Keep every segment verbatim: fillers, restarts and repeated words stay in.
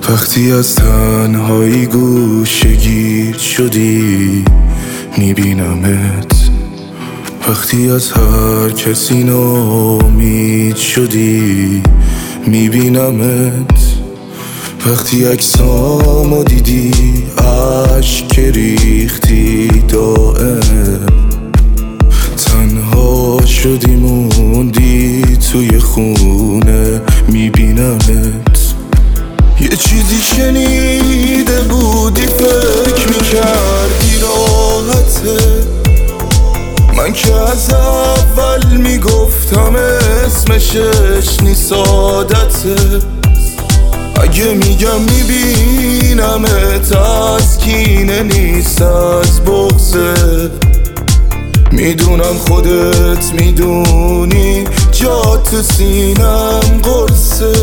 وقتی از تنهایی گوشه‌گیر شدی میبینمت، وقتی از هر کسی ناامید شدی میبینمت، وقتی عکسامو دیدی اشک ریختی دائم، تنها شدی موندی توی خونه میبینمت. یه چیزی شنیده بودی فکر میکردی راحته، من که از اول میگفتم اسمشش نیست عادته. اگه میگم میبینمت از کینه نیست از بغضه، میدونم خودت میدونی جا تو سینم قرصه.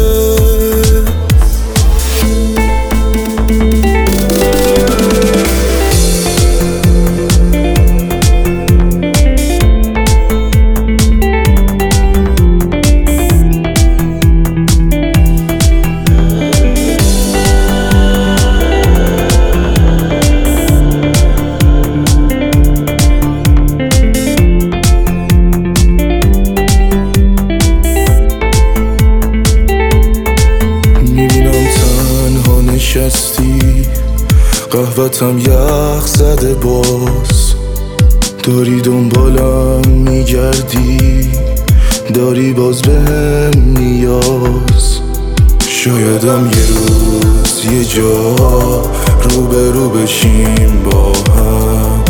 نشستی قهوتم یخ زده، باز داری دنبالم میگردی، داری باز بهم نیاز. شایدم یه روز یه جا روبرو بشیم با هم،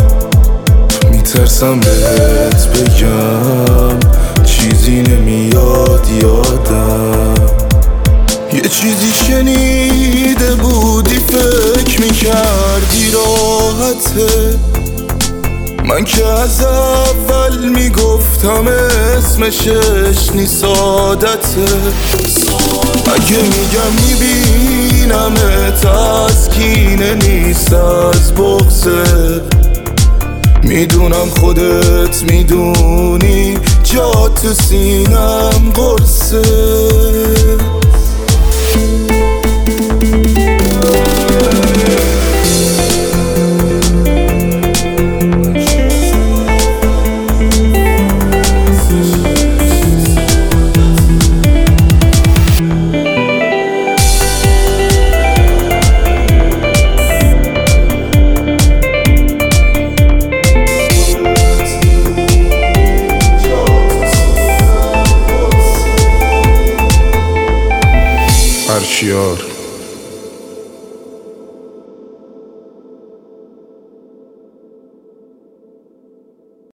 میترسم بهت بگم چیزی نمیاد یادم. یه چیزی شنیده بودی فکر میکردی راحته، من که از اول میگفتم اسمشش نیست عادته. اگه میگم میبینمت از کینه نیست از بغضه، میدونم خودت میدونی جا تو سینم قرصه. Arşiyor